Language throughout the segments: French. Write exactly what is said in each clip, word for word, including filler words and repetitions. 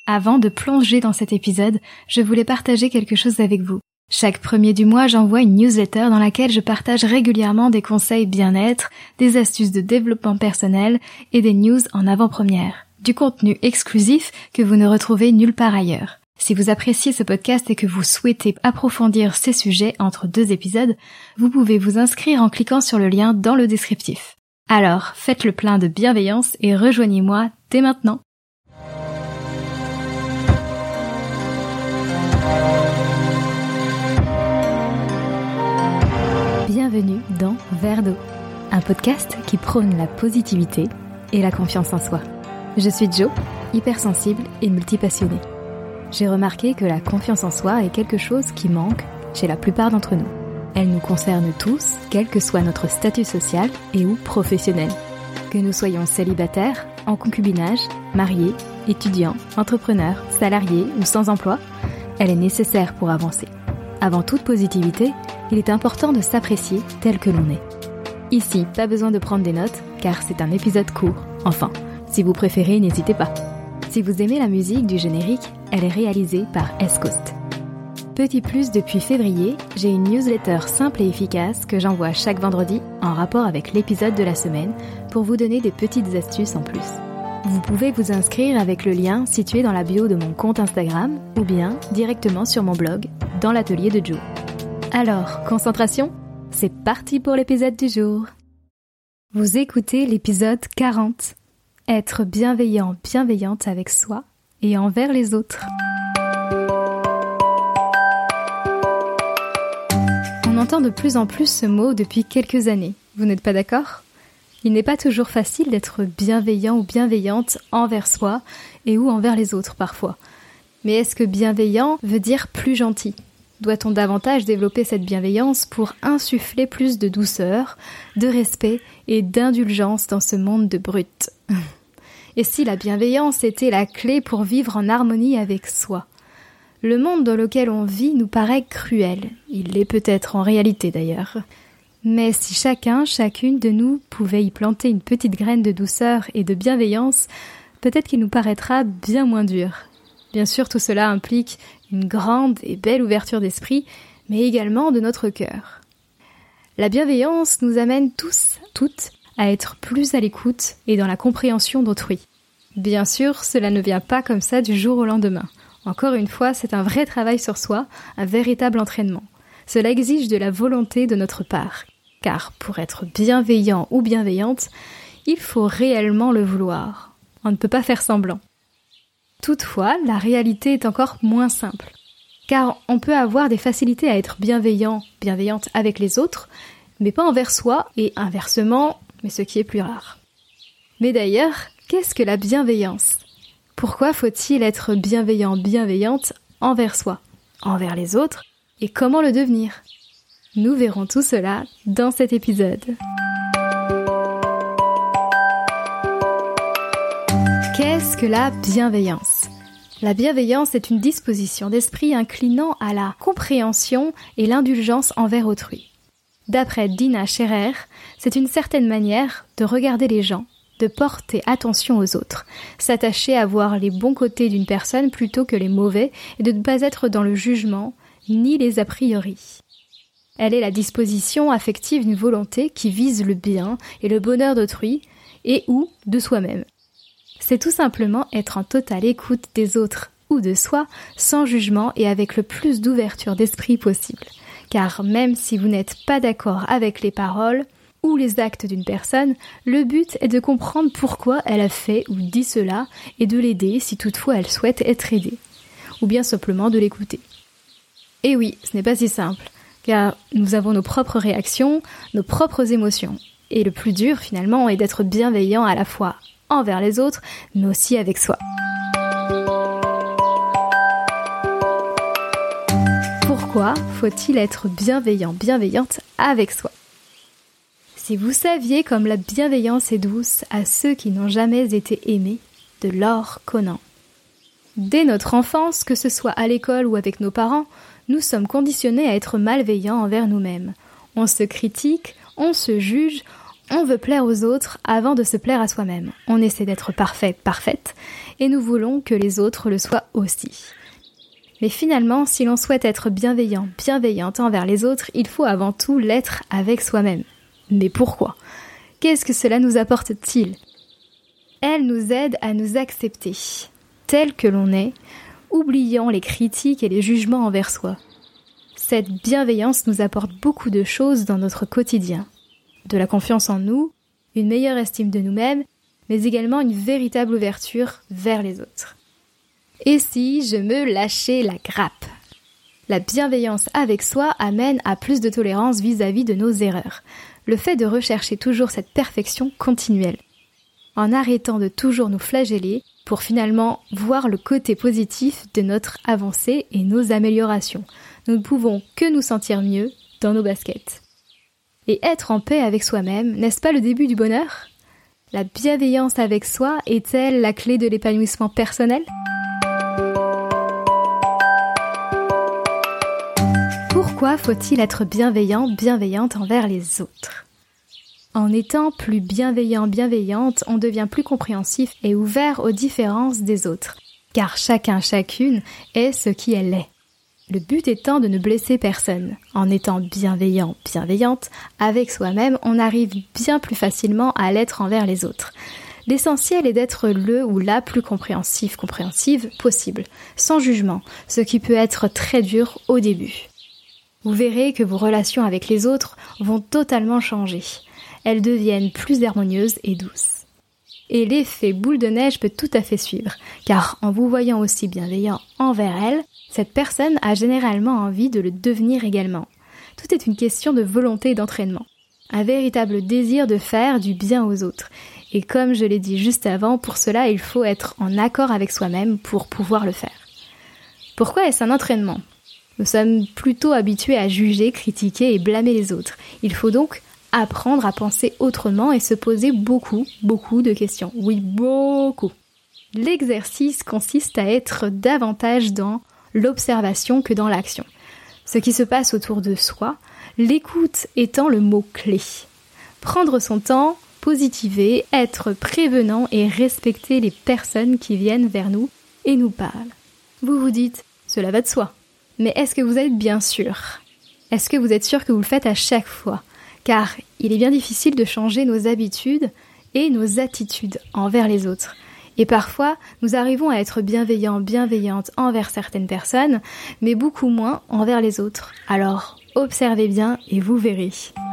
Avant de plonger dans cet épisode, je voulais partager quelque chose avec vous. Chaque premier du mois, j'envoie une newsletter dans laquelle je partage régulièrement des conseils bien-être, des astuces de développement personnel et des news en avant-première. Du contenu exclusif que vous ne retrouvez nulle part ailleurs. Si vous appréciez ce podcast et que vous souhaitez approfondir ces sujets entre deux épisodes, vous pouvez vous inscrire en cliquant sur le lien dans le descriptif. Alors, faites le plein de bienveillance et rejoignez-moi dès maintenant. Bienvenue dans Verre d'eau, un podcast qui prône la positivité et la confiance en soi. Je suis Jo, hypersensible et multipassionnée. J'ai remarqué que la confiance en soi est quelque chose qui manque chez la plupart d'entre nous. Elle nous concerne tous, quel que soit notre statut social et ou professionnel. Que nous soyons célibataires, en concubinage, mariés, étudiants, entrepreneurs, salariés ou sans emploi, elle est nécessaire pour avancer. Avant toute positivité, il est important de s'apprécier tel que l'on est. Ici, pas besoin de prendre des notes, car c'est un épisode court. Enfin, si vous préférez, n'hésitez pas. Si vous aimez la musique du générique, elle est réalisée par S-Coast. Petit plus, depuis février, j'ai une newsletter simple et efficace que j'envoie chaque vendredi en rapport avec l'épisode de la semaine pour vous donner des petites astuces en plus. Vous pouvez vous inscrire avec le lien situé dans la bio de mon compte Instagram ou bien directement sur mon blog dans l'atelier de Jo. Alors, concentration, c'est parti pour l'épisode du jour. Vous écoutez l'épisode quarante. Être bienveillant, bienveillante avec soi et envers les autres. On entend de plus en plus ce mot depuis quelques années. Vous n'êtes pas d'accord ? Il n'est pas toujours facile d'être bienveillant ou bienveillante envers soi et ou envers les autres parfois. Mais est-ce que bienveillant veut dire plus gentil ? Doit-on davantage développer cette bienveillance pour insuffler plus de douceur, de respect et d'indulgence dans ce monde de brutes ? Et si la bienveillance était la clé pour vivre en harmonie avec soi ? Le monde dans lequel on vit nous paraît cruel. Il l'est peut-être en réalité d'ailleurs. Mais si chacun, chacune de nous pouvait y planter une petite graine de douceur et de bienveillance, peut-être qu'il nous paraîtra bien moins dur. Bien sûr, tout cela implique une grande et belle ouverture d'esprit, mais également de notre cœur. La bienveillance nous amène tous, toutes, à être plus à l'écoute et dans la compréhension d'autrui. Bien sûr, cela ne vient pas comme ça du jour au lendemain. Encore une fois, c'est un vrai travail sur soi, un véritable entraînement. Cela exige de la volonté de notre part. Car pour être bienveillant ou bienveillante, il faut réellement le vouloir. On ne peut pas faire semblant. Toutefois, la réalité est encore moins simple. Car on peut avoir des facilités à être bienveillant, bienveillante avec les autres, mais pas envers soi et inversement, mais ce qui est plus rare. Mais d'ailleurs, qu'est-ce que la bienveillance ? Pourquoi faut-il être bienveillant, bienveillante envers soi, envers les autres, et comment le devenir ? Nous verrons tout cela dans cet épisode. Qu'est-ce que la bienveillance ? La bienveillance est une disposition d'esprit inclinant à la compréhension et l'indulgence envers autrui. D'après Dina Scherer, c'est une certaine manière de regarder les gens, de porter attention aux autres, s'attacher à voir les bons côtés d'une personne plutôt que les mauvais et de ne pas être dans le jugement ni les a priori. Elle est la disposition affective d'une volonté qui vise le bien et le bonheur d'autrui et ou de soi-même. C'est tout simplement être en totale écoute des autres ou de soi, sans jugement et avec le plus d'ouverture d'esprit possible. Car même si vous n'êtes pas d'accord avec les paroles ou les actes d'une personne, le but est de comprendre pourquoi elle a fait ou dit cela et de l'aider si toutefois elle souhaite être aidée, ou bien simplement de l'écouter. Et oui, ce n'est pas si simple, car nous avons nos propres réactions, nos propres émotions. Et le plus dur finalement est d'être bienveillant à la fois envers les autres, mais aussi avec soi. Pourquoi faut-il être bienveillant, bienveillante avec soi ? Si vous saviez comme la bienveillance est douce à ceux qui n'ont jamais été aimés, de Laure Conan. Dès notre enfance, que ce soit à l'école ou avec nos parents, nous sommes conditionnés à être malveillants envers nous-mêmes. On se critique, on se juge, On veut plaire aux autres avant de se plaire à soi-même. On essaie d'être parfait, parfaite, et nous voulons que les autres le soient aussi. Mais finalement, si l'on souhaite être bienveillant, bienveillante envers les autres, il faut avant tout l'être avec soi-même. Mais pourquoi ? Qu'est-ce que cela nous apporte-t-il ? Elle nous aide à nous accepter, tel que l'on est, oubliant les critiques et les jugements envers soi. Cette bienveillance nous apporte beaucoup de choses dans notre quotidien. De la confiance en nous, une meilleure estime de nous-mêmes, mais également une véritable ouverture vers les autres. Et si je me lâchais la grappe ? La bienveillance avec soi amène à plus de tolérance vis-à-vis de nos erreurs. Le fait de rechercher toujours cette perfection continuelle. En arrêtant de toujours nous flageller pour finalement voir le côté positif de notre avancée et nos améliorations. Nous ne pouvons que nous sentir mieux dans nos baskets. Et être en paix avec soi-même, n'est-ce pas le début du bonheur ? La bienveillance avec soi est-elle la clé de l'épanouissement personnel ? Pourquoi faut-il être bienveillant, bienveillante envers les autres ? En étant plus bienveillant, bienveillante, on devient plus compréhensif et ouvert aux différences des autres, car chacun, chacune est ce qui elle est. Le but étant de ne blesser personne. En étant bienveillant, bienveillante, avec soi-même, on arrive bien plus facilement à l'être envers les autres. L'essentiel est d'être le ou la plus compréhensif, compréhensive possible, sans jugement, ce qui peut être très dur au début. Vous verrez que vos relations avec les autres vont totalement changer. Elles deviennent plus harmonieuses et douces. Et l'effet boule de neige peut tout à fait suivre, car en vous voyant aussi bienveillant envers elle, cette personne a généralement envie de le devenir également. Tout est une question de volonté et d'entraînement. Un véritable désir de faire du bien aux autres. Et comme je l'ai dit juste avant, pour cela, il faut être en accord avec soi-même pour pouvoir le faire. Pourquoi est-ce un entraînement ? Nous sommes plutôt habitués à juger, critiquer et blâmer les autres. Il faut donc apprendre à penser autrement et se poser beaucoup, beaucoup de questions. Oui, beaucoup. L'exercice consiste à être davantage dans l'observation que dans l'action. Ce qui se passe autour de soi, l'écoute étant le mot-clé. Prendre son temps, positiver, être prévenant et respecter les personnes qui viennent vers nous et nous parlent. Vous vous dites, cela va de soi. Mais est-ce que vous êtes bien sûr ? Est-ce que vous êtes sûr que vous le faites à chaque fois ? Car il est bien difficile de changer nos habitudes et nos attitudes envers les autres. Et parfois, nous arrivons à être bienveillants, bienveillantes envers certaines personnes, mais beaucoup moins envers les autres. Alors, observez bien et vous verrez.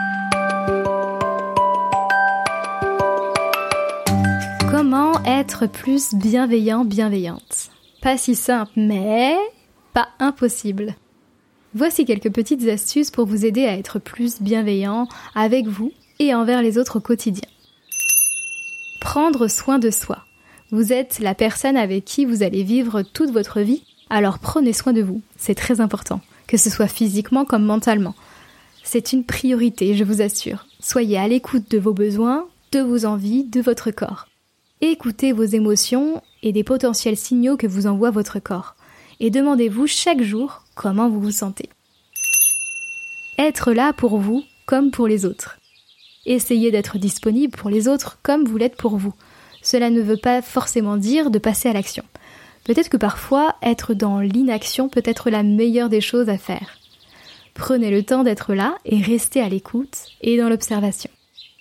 Comment être plus bienveillant, bienveillante ? Pas si simple, mais pas impossible. Voici quelques petites astuces pour vous aider à être plus bienveillant avec vous et envers les autres au quotidien. Prendre soin de soi. Vous êtes la personne avec qui vous allez vivre toute votre vie, alors prenez soin de vous, c'est très important, que ce soit physiquement comme mentalement. C'est une priorité, je vous assure. Soyez à l'écoute de vos besoins, de vos envies, de votre corps. Écoutez vos émotions et des potentiels signaux que vous envoie votre corps. Et demandez-vous chaque jour comment vous vous sentez. Être là pour vous comme pour les autres. Essayez d'être disponible pour les autres comme vous l'êtes pour vous. Cela ne veut pas forcément dire de passer à l'action. Peut-être que parfois, être dans l'inaction peut être la meilleure des choses à faire. Prenez le temps d'être là et restez à l'écoute et dans l'observation.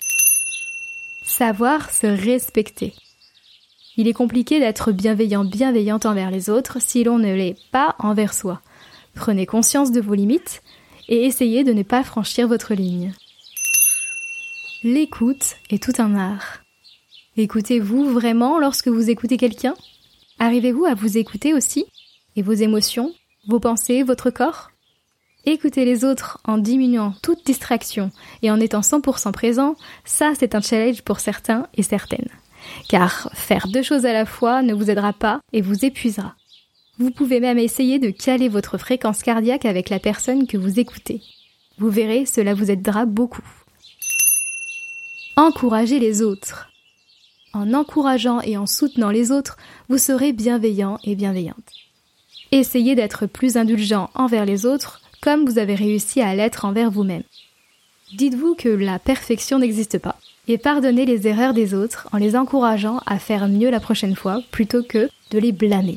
Savoir se respecter. Il est compliqué d'être bienveillant, bienveillante envers les autres si l'on ne l'est pas envers soi. Prenez conscience de vos limites et essayez de ne pas franchir votre ligne. L'écoute est tout un art. Écoutez-vous vraiment lorsque vous écoutez quelqu'un ? Arrivez-vous à vous écouter aussi ? Et vos émotions, vos pensées, votre corps ? Écouter les autres en diminuant toute distraction et en étant cent pour cent présent, ça c'est un challenge pour certains et certaines. Car faire deux choses à la fois ne vous aidera pas et vous épuisera. Vous pouvez même essayer de caler votre fréquence cardiaque avec la personne que vous écoutez. Vous verrez, cela vous aidera beaucoup. Encouragez les autres. En encourageant et en soutenant les autres, vous serez bienveillant et bienveillante. Essayez d'être plus indulgent envers les autres, comme vous avez réussi à l'être envers vous-même. Dites-vous que la perfection n'existe pas, et pardonner les erreurs des autres en les encourageant à faire mieux la prochaine fois plutôt que de les blâmer.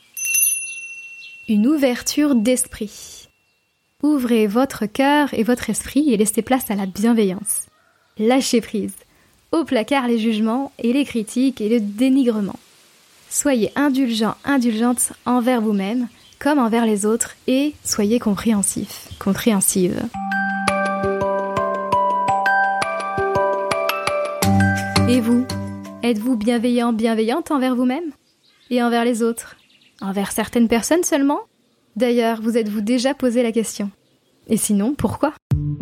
Une ouverture d'esprit. Ouvrez votre cœur et votre esprit et laissez place à la bienveillance. Lâchez prise. Au placard les jugements et les critiques et le dénigrement. Soyez indulgents, indulgentes envers vous-même comme envers les autres et soyez compréhensifs, compréhensives. Et vous, êtes-vous bienveillant, bienveillante envers vous-même et envers les autres? Envers certaines personnes seulement? D'ailleurs, vous êtes-vous déjà posé la question? Et sinon, pourquoi?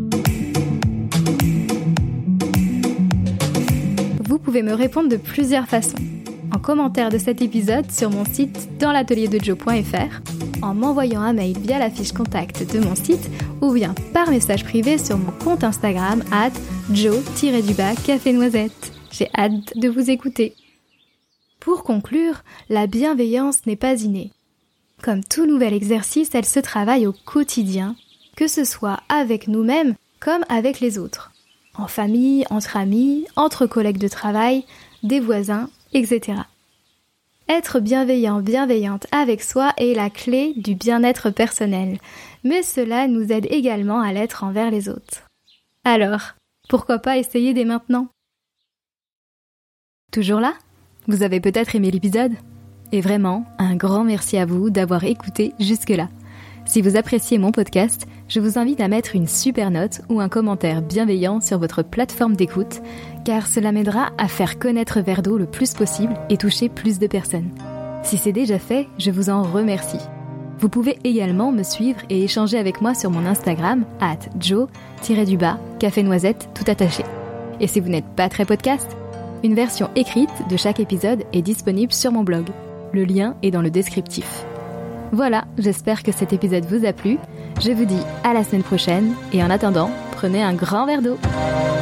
Vous pouvez me répondre de plusieurs façons. En commentaire de cet épisode sur mon site dans l'atelier de joe point f r, en m'envoyant un mail via la fiche contact de mon site ou bien par message privé sur mon compte Instagram arobase joe tiret du bas café noisette. J'ai hâte de vous écouter. Pour conclure, la bienveillance n'est pas innée. Comme tout nouvel exercice, elle se travaille au quotidien, que ce soit avec nous-mêmes comme avec les autres. En famille, entre amis, entre collègues de travail, des voisins, et cetera. Être bienveillant, bienveillante avec soi est la clé du bien-être personnel, mais cela nous aide également à l'être envers les autres. Alors, pourquoi pas essayer dès maintenant? Toujours là? Vous avez peut-être aimé l'épisode? Et vraiment, un grand merci à vous d'avoir écouté jusque-là. Si vous appréciez mon podcast, je vous invite à mettre une super note ou un commentaire bienveillant sur votre plateforme d'écoute, car cela m'aidera à faire connaître Verdo le plus possible et toucher plus de personnes. Si c'est déjà fait, je vous en remercie. Vous pouvez également me suivre et échanger avec moi sur mon Instagram, arobase joe tiret du bas café noisette tout attaché. Et si vous n'êtes pas très podcast, une version écrite de chaque épisode est disponible sur mon blog. Le lien est dans le descriptif. Voilà, j'espère que cet épisode vous a plu. Je vous dis à la semaine prochaine et en attendant, prenez un grand verre d'eau.